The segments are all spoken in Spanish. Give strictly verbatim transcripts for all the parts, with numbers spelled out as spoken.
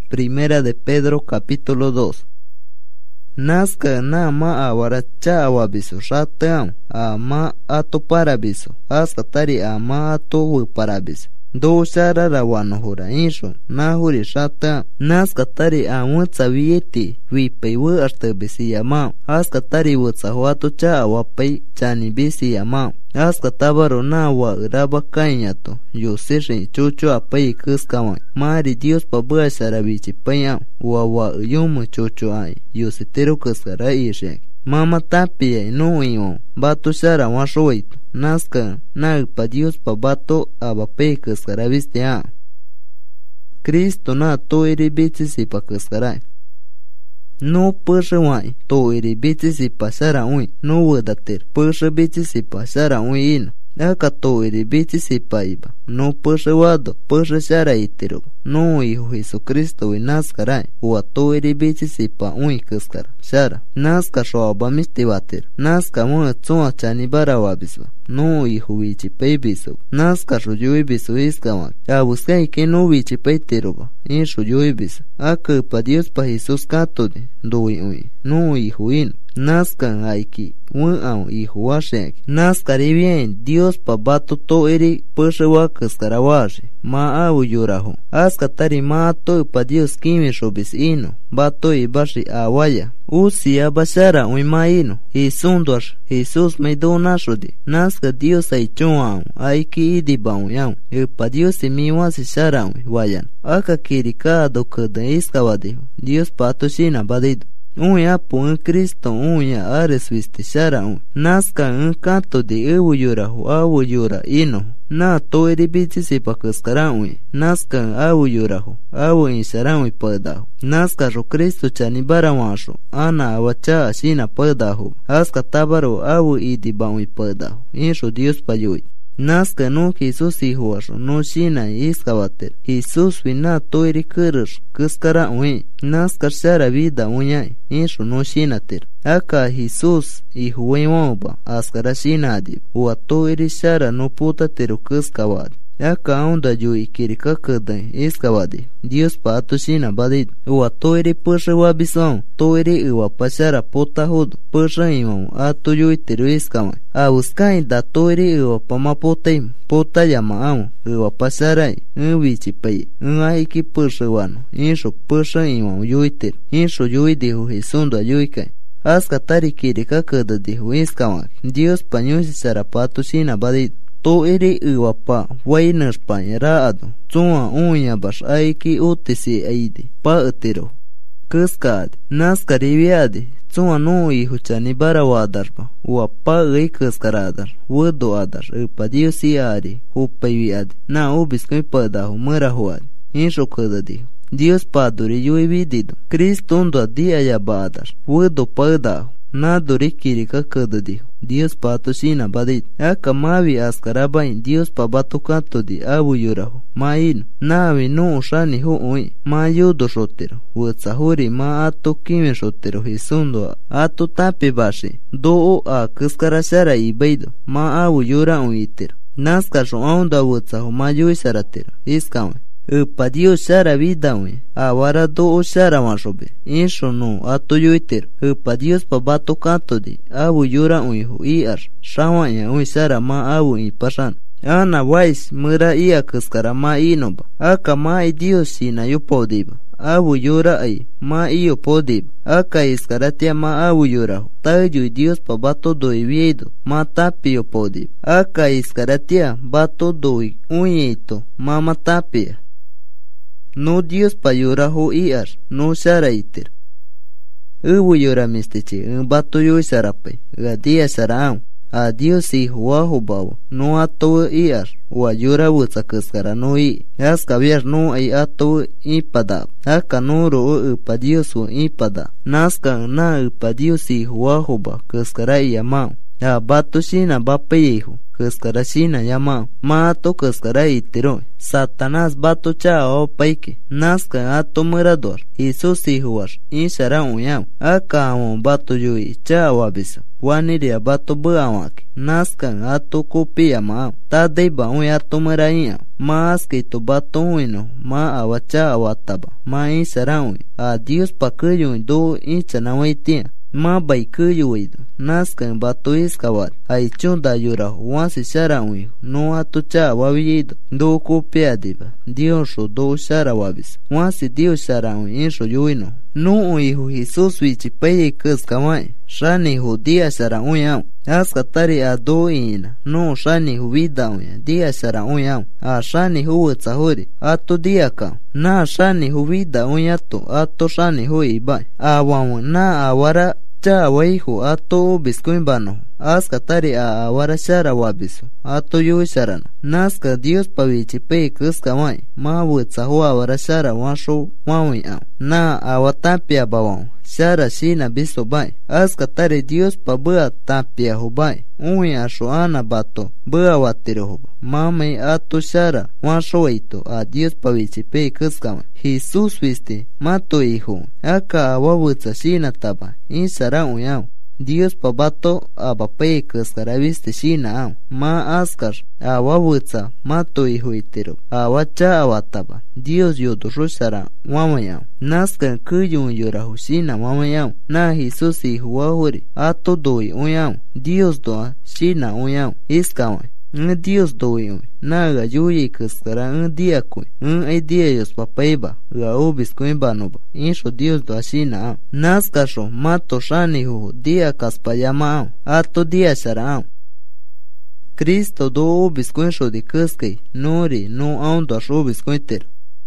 Primera de Pedro capítulo dos. Nazca na ma awaracha awabiso rateam ama ato parabiso hasta tari ama ato parabiso do shara rawano hura insho na huri rata nazca tari amutsa vieti vipe wu arte bisi yama hasta tari wutsa huato cha awapai chani bisi yama hasta tabaro na wa raba kainyato yo sirri chucho apai kuskama mari Dios pabua sarabichi payam wa wa yumu chucho ai yo sitero kuskara ishek mama tapia no ion bato shara washoito nazca na pa Dios pa bato abape kuskara vistea Cristo na to iri bichi si pa kuskara no pushe wai to iri bichi si pa shara ui no wadater pushe bichi si pa shara ui ino aka to iri bichi si pa iba no pushe wado pushe shara itero no hijo Jesucristo ui nazca rai ua to iri bichi si pa ui kuskara shara nazca shoaba misti bater nazca mo tsua chani bara wabiswa no hijo wichi pei biso nazca shuyui biso iskama a buscai que no wichi pei teroba in shuyui biso aka pa Dios pa Jesus kato de doi ui no hijo ino nazca aiki un hijo washek nazca bien Dios pa bato to iri pushe wa kuskara washi ma abu yuraho aska tari ma to pa Dios kimi shobis ino bato ibashi awaya usia bashara ui ma ino hisunduash Jesus me dona shodi nazca Dios ay chuan aiki idi baun yam e pa Dios mi wasi shara ui wayan aka kirikado kada iskawadiho Dios pato shina badido Unya pun Cristo unya ares viste shara un nazca un canto de ewu yurahu awu yura ino na to eri bichi si pa kuskara un nazca awu yurahu awu inshara un padahu nazca ro Cristo chani bara washo ana awacha ashina padahu aska tabaro awu idi ba un padahu insho Dios payui nazca no Jesus hijo washo no shina iskawater Jesus vina to eri kurush kuskara un nazca shara vida unyai insho no shina ter aka Jesus hijo wemoba askara shina adi ua to eri shara no puta teru kuskawad aka onda yui kirika kudai iskawadi Dios pato shina badid ua to eri pushe wabison to eri ua pashara puta hudu pushe imam ato yui teru iskama a buskai da to eri ua pama puta puta yama amo ua pasharai un bichi pay un aiki pushe wano insho pushe imam yui teru insho yui dijo Jesundo yui kai aska tari kirika kuda dijo iskama Dios pañusi sarapato shina badid to eri iwapa wainas pañerado tsua uña bash aiki utisi aidi pa etero kuskad nazca riviade tsua no hijo chani bara wadarpa uapa ei kuskaradar wudo adar upa Dios iari upaiviade na ubiskoi padahu mura huade insho kudadiho Dios paduri yui vidido Cristo undo dia yabadar wudo padahu na duri kirika kudadiho Dios pato shina badit aka mavi askarabain Dios pa bato kanto di abu yuraho ma ino navi no ushani hu ui ma yudo shotero wutsa huri ma ato kimi shotero Jesundo ato tapi bashi do o a kuskarashara ibaido ma abu yura un itero nazca sho onda wutsa hu ma yui sharatero iskame upa Dios shara vida ui awara do o shara mashobe insho no ato yuitero upa Dios pa bato kanto di abu yura ui hu iar shawanya ui shara ma abu i pashan ana wais mura ia kuskara ma inoba aka ma i Dios shina yu podiba abu yura ai ma iyo podiba aka iskaratia ma abu yura tayu Dios pa bato doi viedo ma tapio podiba aka iskaratia bato doi uñito ma matapia no Dios pa yura ho iar no shara iter ubu yura mistichi un bato yu sharapai ga dia sharaam a Dios hijo waho bawa no ato iar wa yura wutsa kuskara no i aska vier no ai ato ipada aka no ro upa Dios o ipada nazca na upa Dios hijo waho ba kuskara yamao a bato shina bape hijo kaskara shina yama mato kaskara itiro Satanás bato chao paike naska ato murador Jesus hijuar inshara uyam akamo bato yui chao abisa waniria bato buawaki naska ato kopia ma tadei ba uy ato muraia mas que to bato uino ma awacha awataba ma inshara uy a Dios pakuyo do inchana waitia ma baikuyo ido naska bato iskawat ay chunda yura wansi shara uy no ato cha wavido do kopia diba Dios do shara wabis wansi Dios shara uy insho yuino no hijo Jesus wichi pei kaskawai shani hudia shara uyam aska tari a do ina no shani huvida uya dia shara uyam a shani huwa tsahuri ato dia ka na shani huvida uyato ato shani hui bai a wamu na awara cha waihu ato biskuin bano aska tari a awara shara wabisu ato yu sharano naska Dios pavichi pei kaskawai ma wutsa huwa awara shara washo wawi am na awatapia bawang shara shina biso bai aska tari Dios pa bua tapia hubai uy asho ana bato bua watiro huba mamai ato shara washo waito a Dios pavichi pei kaskawai Jesus viste mato hijo aka awawutsa shina taba inshara uyam Dios pa bato abapei kaskara viste shina am ma askar awawutsa mato hijo itiro awacha awataba Dios yodo shara wamayam naska kuyun yura hushina wamayam na Jesus hijo wahuri ato doi uyam Dios doa shina uyam iskawai un Dios doi uy naga yuyi kaskara un dia kuy un ay dia yos papaiba ga ubis kuy banuba insho Dios do ashina am naska sho mato shani hu dia kaspayama am ato dia shara am Cristo do ubis kuy sho di kaskay nori no aun do sho ubis kuy ter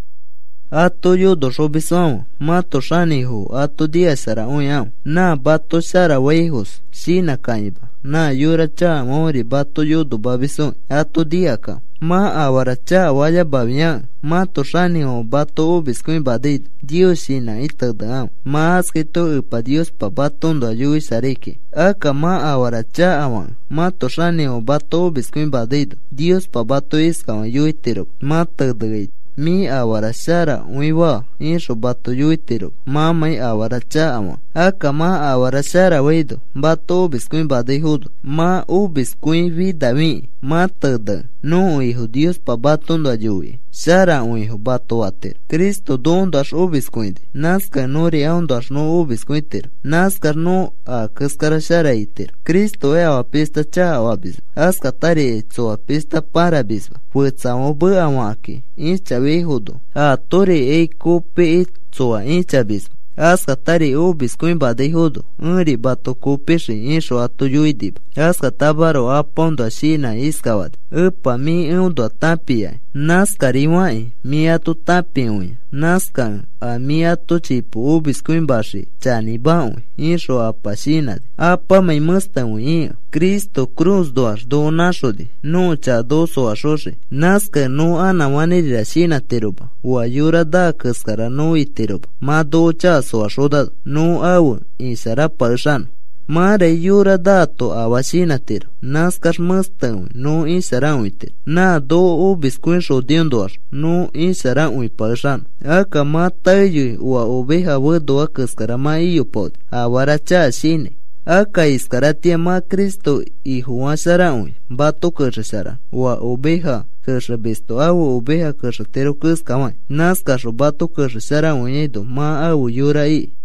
ato yo do sho bisam mato shani hu ato dia shara uyam na bato shara waihus shina kaiba na yura cha mori bato yudu babiso ato diaka ma awara cha waya babian ma to shani o bato ubiskuin badid Dios shina itada ma asketo upa Dios pa batondo ayui sariki aka ma awara cha awan ma to shani o bato ubiskuin badid Dios pa bato iska ayui tiro ma tadagay mi awara shara uiwa insho bato yuitiro mamai awara cha ama aka ma awara shara weido bato ubiskuin badai hudo ma ubiskuin vida mi ma tada no hijo Dios pa batondo ayui shara uiho bato water Cristo dondo ash ubiskuin naska nori aundo ash no ubiskuin naska no a kaskara shara iter Cristo e awa pista cha awabis aska tari etso a pista para bisba fuetsa mo bu amaki incha vehudo a tore ei kope etso a incha bisba aska tari ubiskuin badai hudo unri bato kopeshi insho ato yuidib aska tabaro apondo ashina iskawad upa mi undo tapia naska riwai mi ato tapiui naska a mi ato chipu ubiskuin bashi chani baui insho apashina apa mai musta ui Cristo cruz doas do nashodi no cha doso ashoshi naska no ana waniri ashina teruba wayura da kaskara no iteruba ma do cha so ashoda no awu insara parshan Mare yura dato awashina ter naskar musta no insara uiter na do ubiskuin shodiondor no insara ui parshan aka matayu wa oveja wedo kaskara ma iyopod awara cha shine aka iskaratia ma Cristo y Juan Saraui bato kershara wa oveja kersha besto awu oveja kershatero kaskama naskasho bato kershara uido ma awu yura i